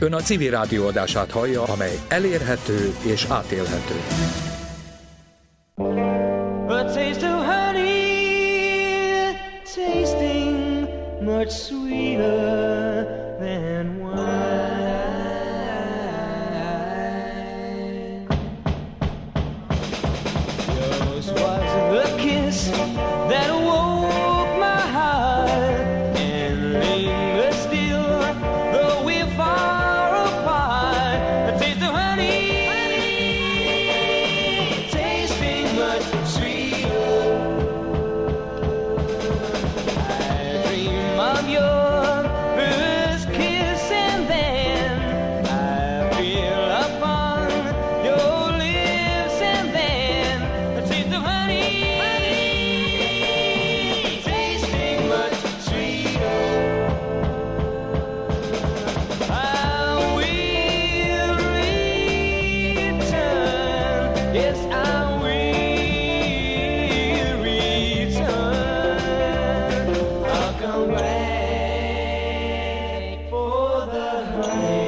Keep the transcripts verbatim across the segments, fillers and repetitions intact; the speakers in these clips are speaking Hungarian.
Ön a Civil Rádió adását hallja, amely elérhető és átélhető. A taste of honey, tasting much sweeter than wine. Yours was the kiss that awoke my heart and lingers still, though we're far apart. A taste of honey, tasting much sweeter. I dream of your first kiss and then I feel upon your lips and then a taste of honey, tasting much sweeter. I will return, yes I will return. I'll come back for the honey.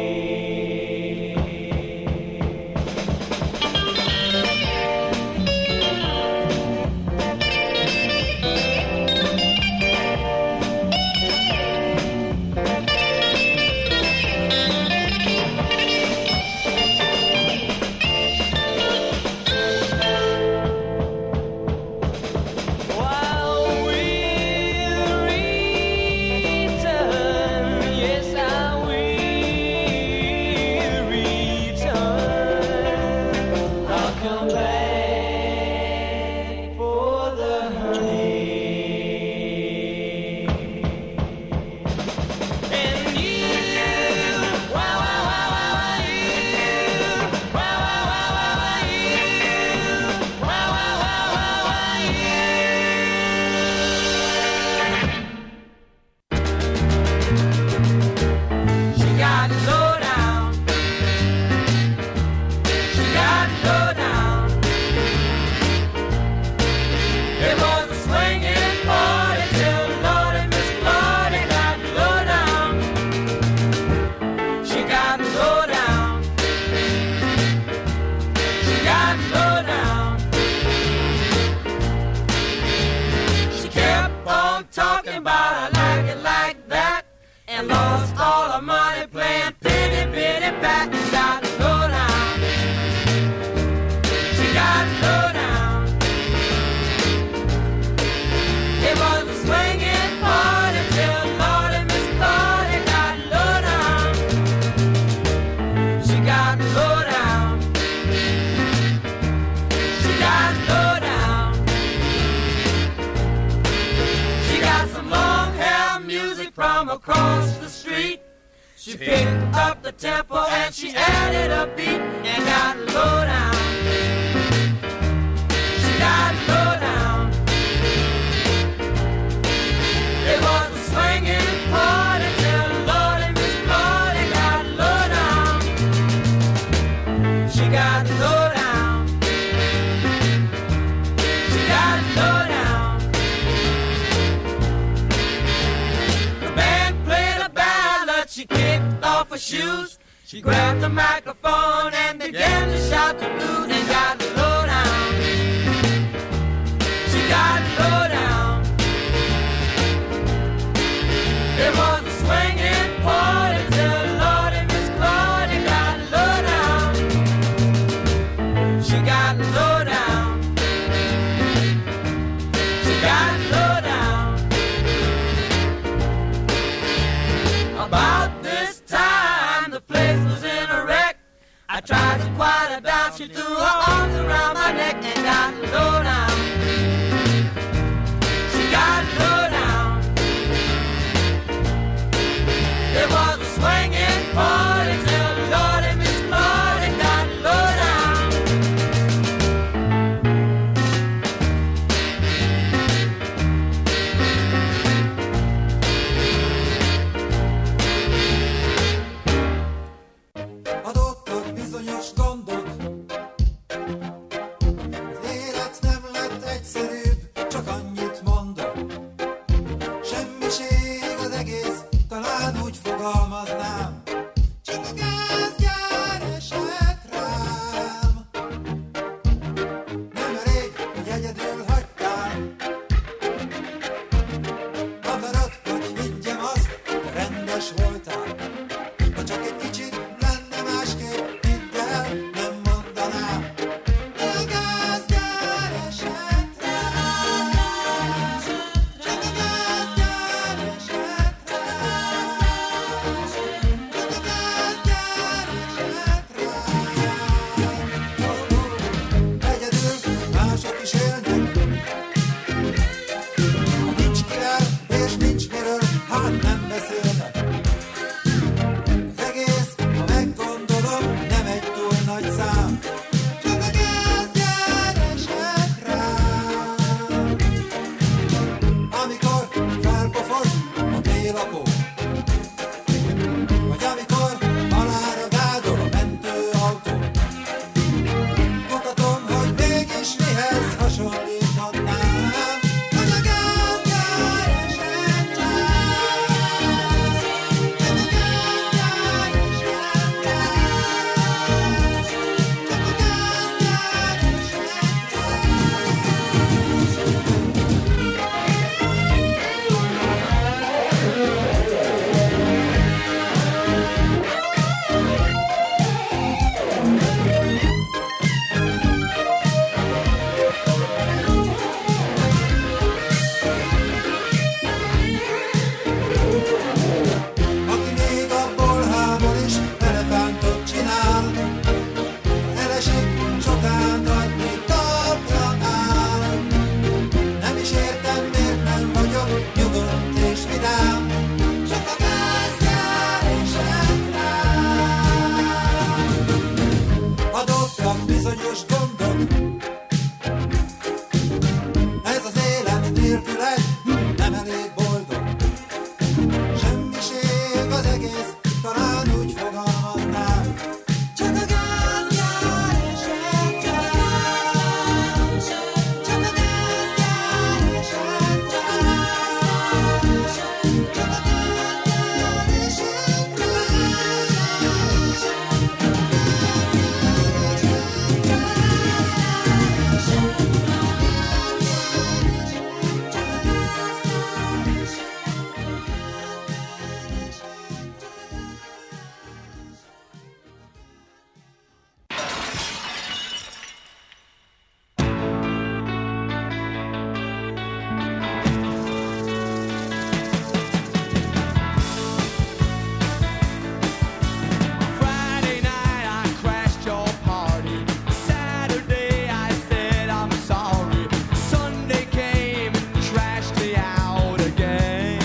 While we'll return, yes I will return. I'll come back for the honey. And you, wow, wow, wow, wow, you, wow, wow, wow, wow, you, wow, wow, wow, wow, you. She got low down. She got low down. It was a swinging party till Lordy Miss Lordy got low down. She got low down. She got low down. She kept on talking about I like it like that and lost all her money playing pity pity pat and got low down. She got low down. It was a swinging party till Lordy Miss Lordy got low down. She got low down. She got low down. She got some long hair music from across the street. She picked up the tempo and she added a beat and got low down. She got low down. It was a swinging party till Lordy Miss Lordy got low down. She got low down. She got low down. The band played a ballad. She kicked off her shoes. She grabbed the microphone and began to shout the blues and got low down. She got low down. It was a swinging party till Lordy Miss Lordy got low down. She got low down. She got low down. About this time the place was in a wreck. I tried to quiet her down. She threw her arms around my neck and got low down. She got low down. It was a swinging party till Lordy Miss Lordy got low down. Adottak bizonyos gondok, az élet nem lett egyszerűbb, csak annyit mondok. Semmiség az egész, talán úgy fogalmaznám, csak üres voltál. Ha csak egy kicsit lenne másképp, hidd el, nem mondanám. A gázgyár esett rám, csak a gázgyár esett rám, csak a gázgyár esett rám. Oh, oh, egyedül mások is élnek, ha nincs kivel és nincs miről, hát nem beszélnek. Az egész, ha meggondolom, nem egy túl nagy szám, csak a gázgyár esett rám. Amikor felpofoz a télapó, vagy amikor halára gázol a mentőautó, mutatom, hogy mégis mihez hasonlíthatnám, hogy a gázgyár esett rám, csak a gázgyár esett rám, csak a gázgyár esett Aki még abból hámol is elefántot csinál, ha elesik, sokán adni talpra áll. Nem is értem, miért nem vagyok nyugodt és vidám, csak a gázgyár esett rám. Adottak bizonyos gondok, ez az élet nélküle nem elég boldog. Semmiség az egész, talán úgy fogalmaznám, csak a gázgyár esett rám, csak a gázgyár esett rám, csak a gázgyár esett Friday night I crashed your party. Saturday I said I'm sorry. Sunday came and trashed me out again.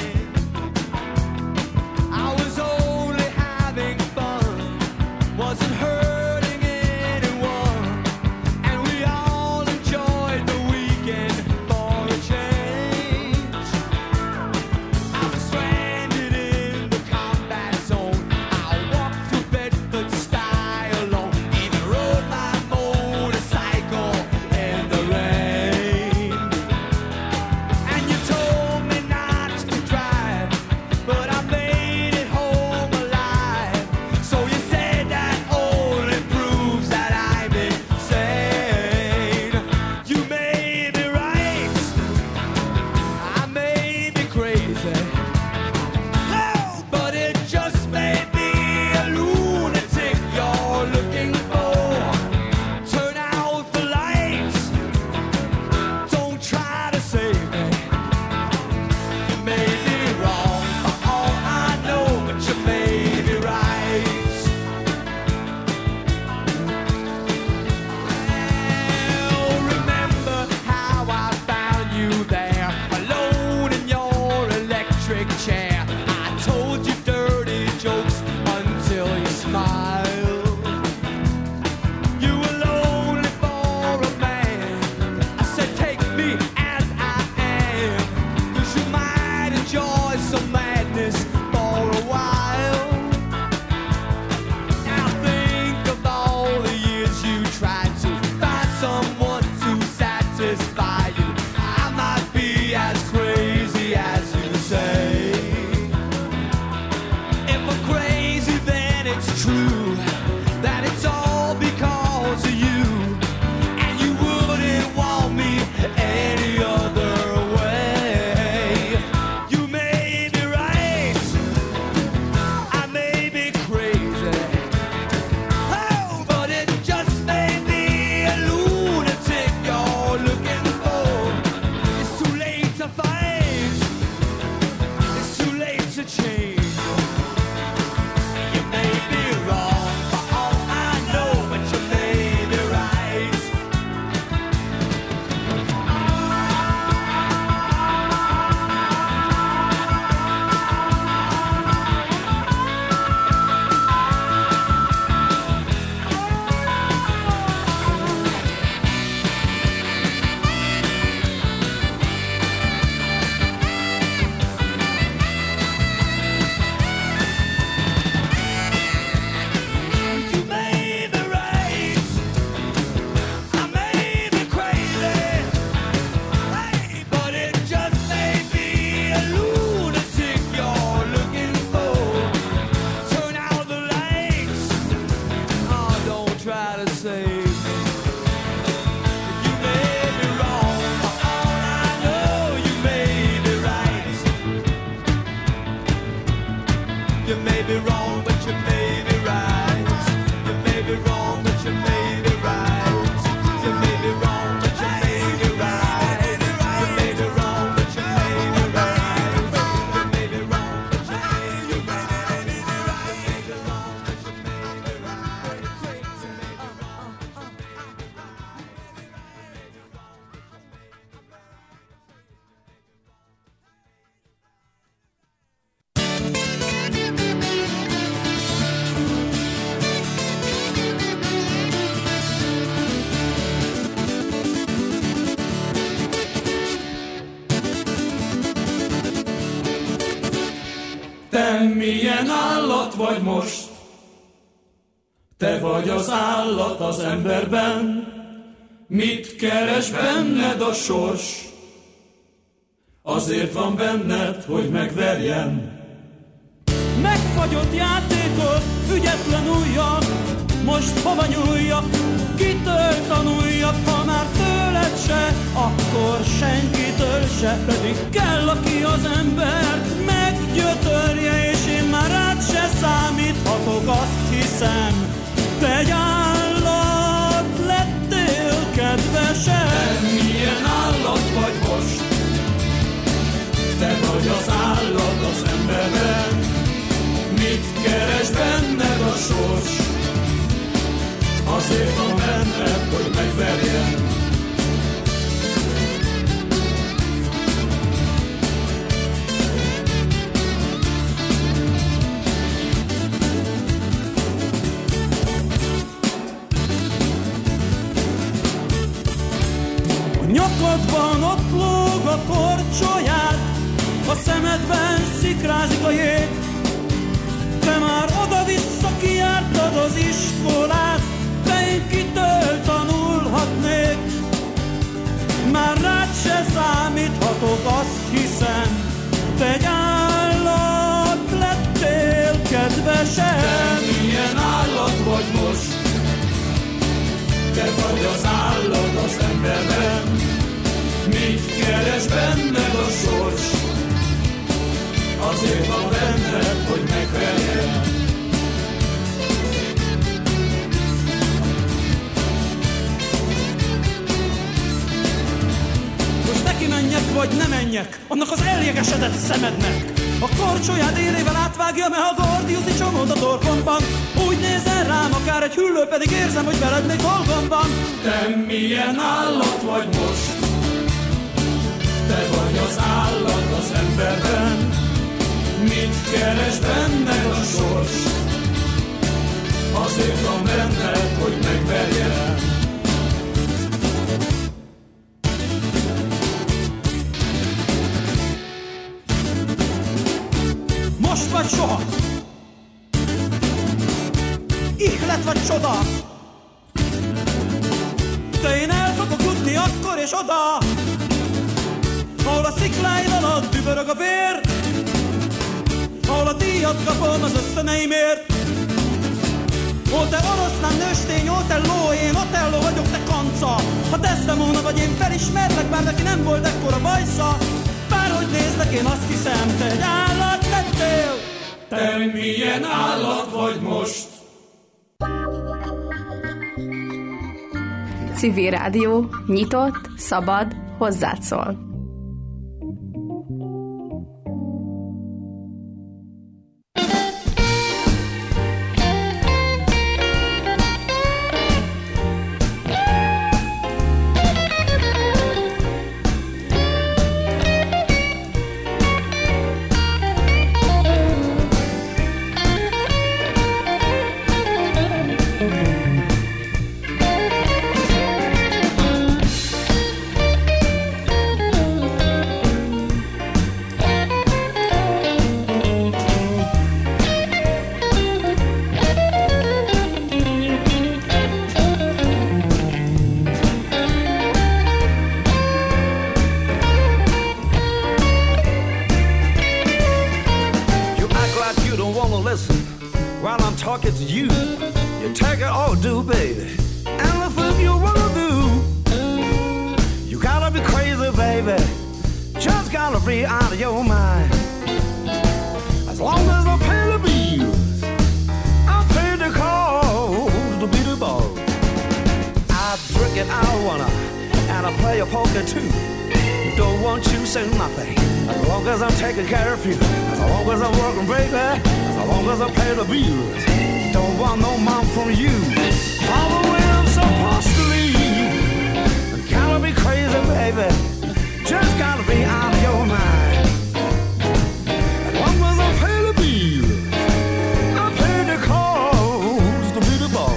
I was only having fun, wasn't hurting anyone, and we all enjoyed the weekend for a change. I was stranded in the combat zone. I walked through Bedford style alone. Even rode my motorcycle in the rain. And you told me not to drive, but I made it home alive. So you said that only proves that I'm insane. You may be right, I may be crazy, oh, but it just may be a lunatic you're looking for. Turn out the lights, don't try to save me. You may be wrong for all I know, but you may be right. Well, remember how I found you there, alone in your electric chair. I told you dirty jokes until you smiled. You were lonely for a man. I said, take me as I am, 'cause you might enjoy some madness for a while. Now think of all the years you tried to find someone to satisfy you. I might be as crazy as you say. If I'm crazy, then it's true that it's all because of you, and you wouldn't want me any other way. You may be right, You may be wrong, but you may be right. You may be wrong, but you may be right. You may be wrong, but you may be right. You may be wrong, but you may be right. You may be wrong, but you may be right. You may be wrong, but you may be right. Te milyen állat vagy most? Te vagy az állat az emberben. Mit keres benned a sors? Azért van benned, hogy megverjen. Megfagyott játékot, ügyetlen ujjak. Most hova nyúljak, kitől tanuljak? Ha már tőled se, akkor senkitől se. Pedig kell, aki az embert meggyötörje, és én már rád se számíthatok, azt hiszem. Te egy állat lettél, kedvesem. Te milyen állat vagy most? Te vagy az állat az emberben. Mit keres benned a sors? Azért van benned, hogy megverjen. A nyakadban ott lóg a korcsolyád, a szemedben szikrázik a jég. Te már oda-vissza kijártad az iskolát, de én kitől tanulhatnék? Már rád se számíthatok, azt hiszem. Te egy állat lettél, kedvesem. Te milyen állat vagy most? Te vagy az állat az emberben. Mit keres benned a sors? Azért van benned, hogy megverjen. Most neki menjek, vagy ne menjek annak az eljegesedett szemednek. A korcsolyád élével átvágja, mert a gordiuszi csomód a torkomban. Úgy nézel rám, akár egy hüllő, pedig érzem, hogy veled még dolgom van. Te milyen állat vagy most? Te vagy az állat az emberben. Mit keres benned a sors? Azért van benned, hogy megverjen. Most vagy soha! Ihlet vagy csoda! De én el fogok jutni akkor és oda, ahol a szikláid alatt dübörög a vér, ahol a díjat kapom az ösztöneimért. Ó, te oroszlán nőstény, ó, te ló, én Otello vagyok, te kanca. Ha Desdemona vagy, én felismerlek, bár neki nem volt ekkora bajsza. Bárhogy nézlek, én azt hiszem, te egy állat lettél. Te milyen állat vagy most? Civil Rádió, nyitott, szabad, hozzád szól. Talking to you, you take it all do, baby. Anything you wanna do, you gotta be crazy, baby. Just gotta be out of your mind. As long as I pay the bill, say nothing. As long as I'm taking care of you, as long as I'm working, baby, as long as I pay the bills, don't want no mom from you. All the way I'm supposed to leave. Gotta be crazy, baby. Just gotta be out of your mind. As long as I pay the bills, I pay the cost to be the boss.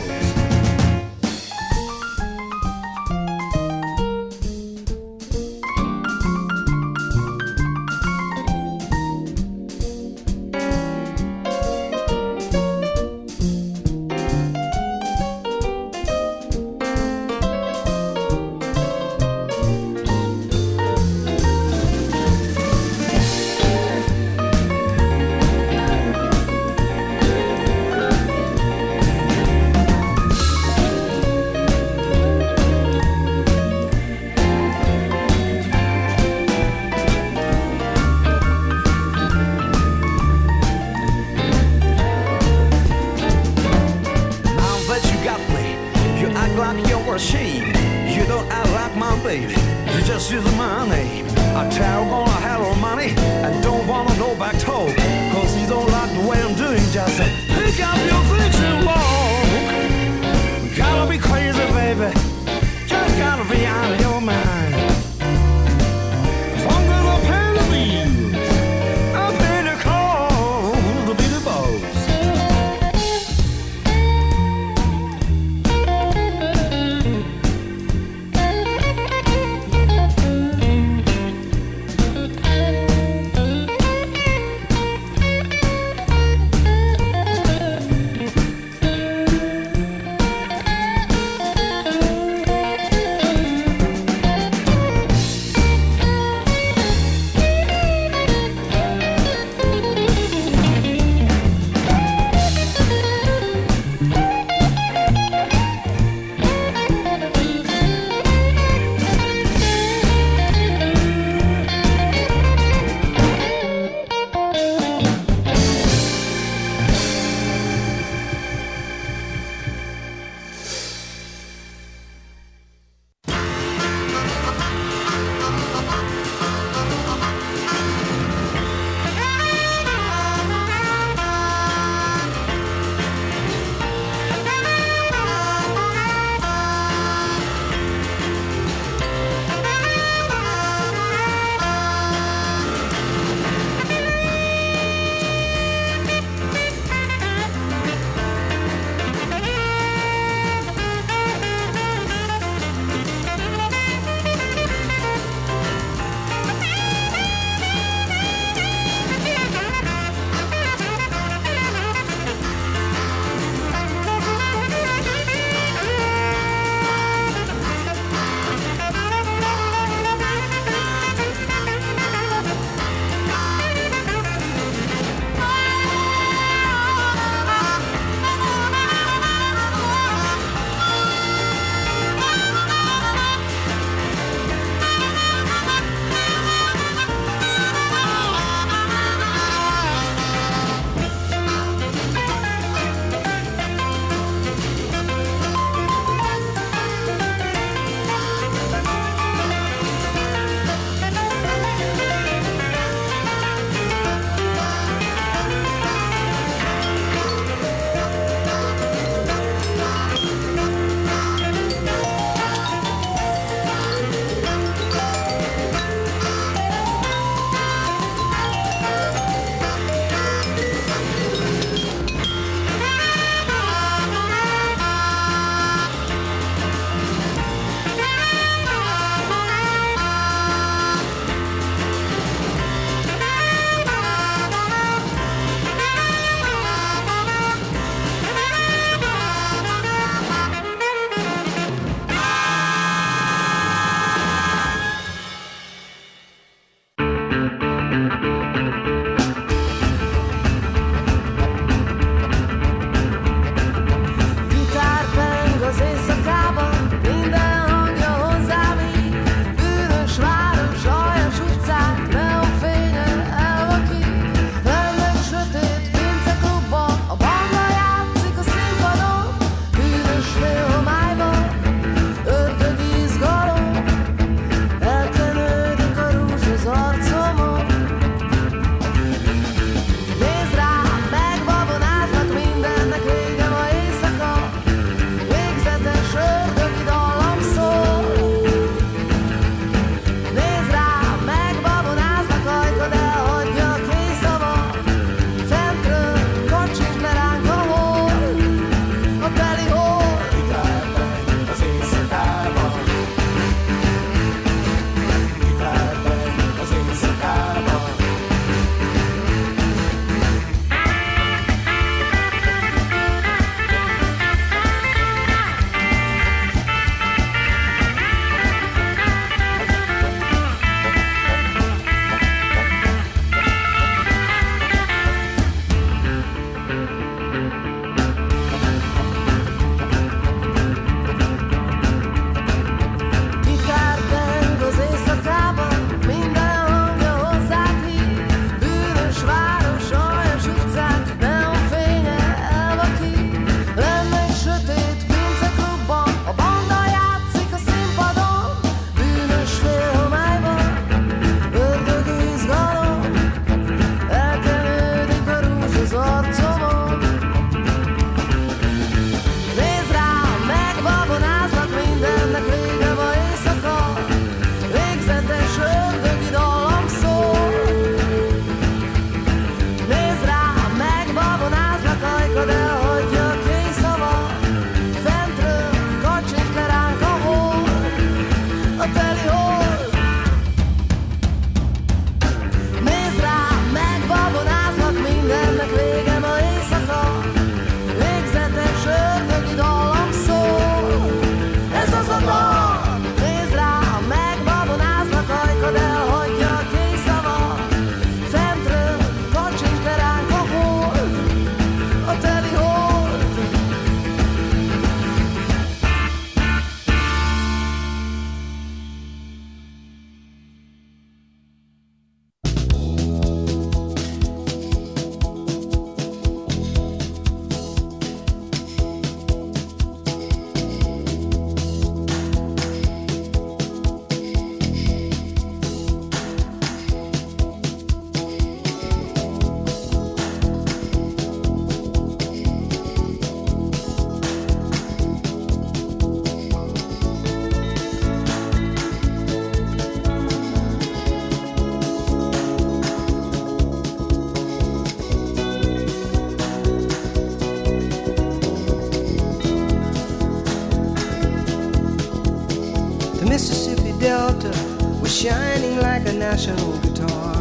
shining like a national guitar.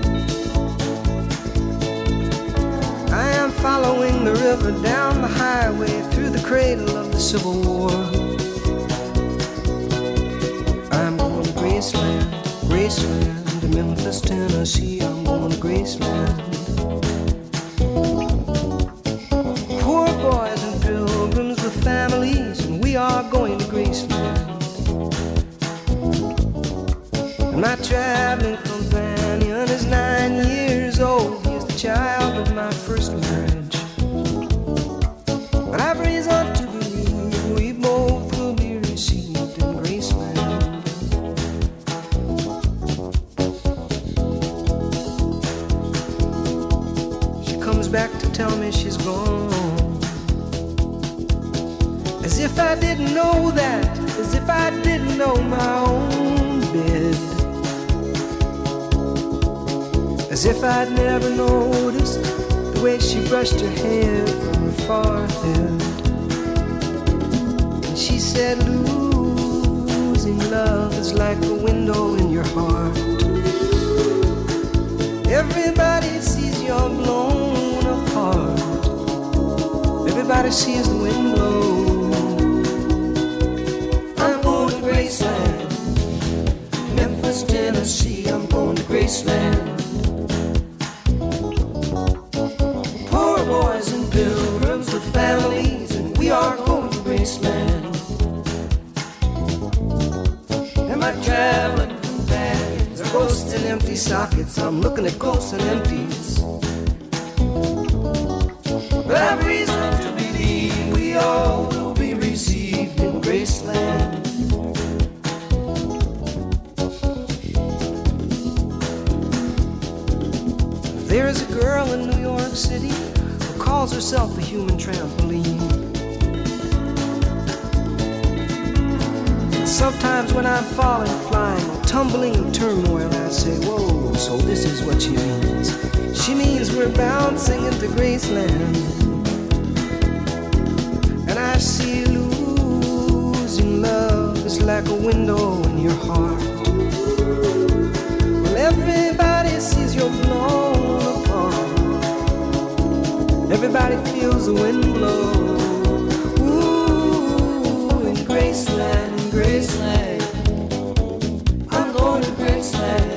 I am following the river down the highway through the cradle of the Civil War. I'm going to Graceland, Graceland, to Memphis, Tennessee. I'm going to Graceland. Poor boys and pilgrims with families, and we are going to Graceland. And my traveling companion is nine years old. He's the child of my first marriage. But I've reason to believe we both will be received in Graceland. She comes back to tell me she's gone, as if I didn't know that, as if I didn't know my own bed, as if I'd never noticed the way she brushed her hair from her forehead. And she said, losing love is like a window in your heart. Everybody sees you're blown apart. Everybody sees the wind blow. I'm going to Graceland, Memphis, Tennessee. I'm going to Graceland. Poor boys and pilgrims with families, and we are going to Graceland. And my traveling companions are ghosts and empty sockets. I'm looking at ghosts and empties. But I've reason to believe we all will be received in Graceland. There is a girl in New York City who calls herself a human trampoline. And sometimes when I'm falling, flying, or tumbling in turmoil, I say, whoa, so this is what she means. She means we're bouncing into Graceland. And I see losing love is like a window in your heart. Well, everybody sees you're blown apart. Everybody feels the wind blow. Ooh, in Graceland, in Graceland. I'm going to Graceland.